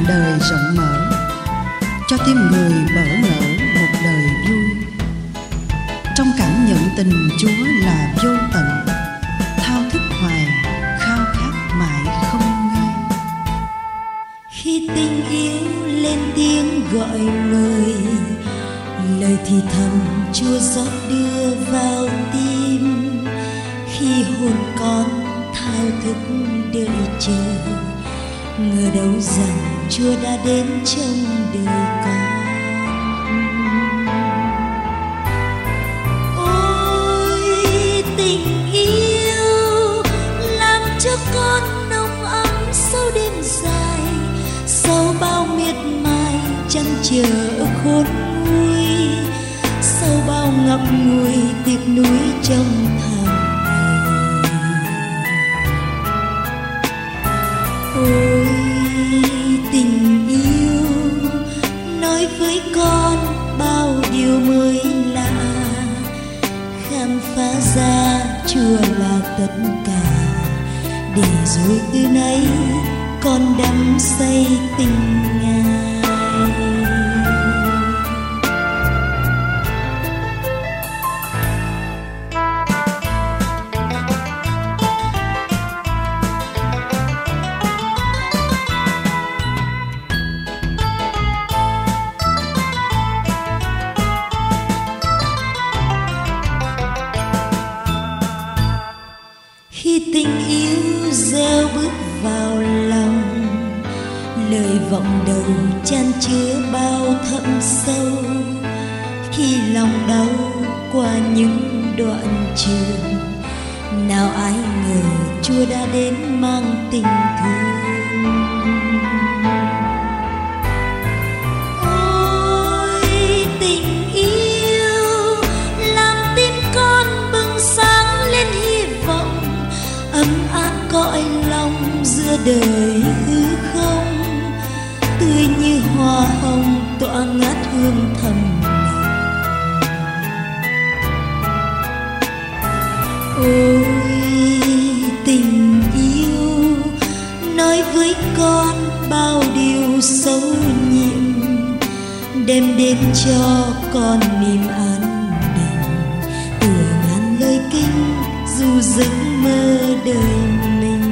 trần đời rộng mở, cho tim người bỡ ngỡ một đời vui. Trong cảm nhận tình Chúa là vô tận, thao thức hoài, khao khát mãi không nghe. Khi tình yêu lên tiếng gọi mời, lời thì thầm Chúa rót đưa vào tim. Khi hồn con thao thức đợi chờ, ngờ đâu rằng Chúa đã đến trong đời con. Ôi tình yêu làm cho con nồng ấm sau đêm dài, sau bao miệt mài chẳng chờ khôn nguôi, sau bao ngậm ngùi tiếc nuối trong tháng ngày. Ôi tình yêu nói với con bao điều mới lạ, khám phá ra Chúa là tất cả, để rồi từ nay con đắm say tình Ngài. Khi tình yêu gieo bước vào lòng, lời vọng đầu chan chứa bao thâm sâu. Khi lòng đau qua những đoạn trường, nào ai ngờ Chúa đã đến mang tình thương. Ôi tình yêu làm tim con bừng sáng lên hy vọng, ấm áp cõi lòng giữa đời hư không, tươi như hoa hồng tỏa ngát hương thầm nồng. Ôi tình yêu nói với con bao điều sâu nhiệm, đem đến cho con niềm an bình, tựa ngàn lời kinh dù giấc mơ đời mình.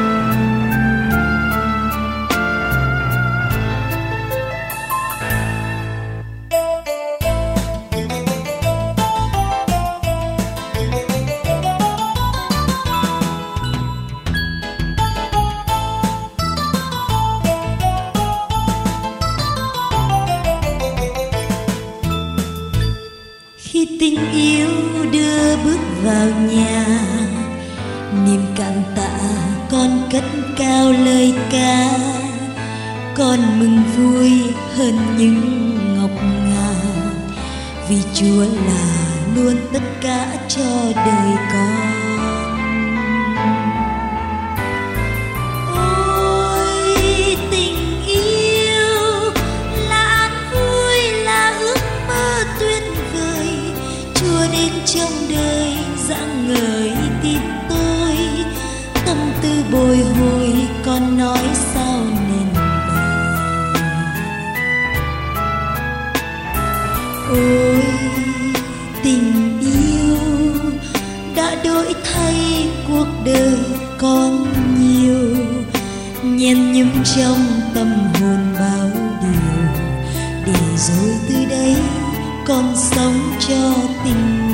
Khi tình yêu đưa bước vào nhà, niềm cảm tạ con cất cao lời ca. Con mừng vui hơn những ngọc ngà, vì Chúa là luôn tất cả cho đời con. Ôi tình yêu là an vui, là ước mơ tuyệt vời. Chúa đến trong đời rạng ngời tim tôi, tâm tư bồi hồi con nói sao nên lời. Ôi tình yêu đã đổi thay cuộc đời con nhiều, nhen nhúm trong tâm hồn bao điều, để rồi từ đây con sống cho tình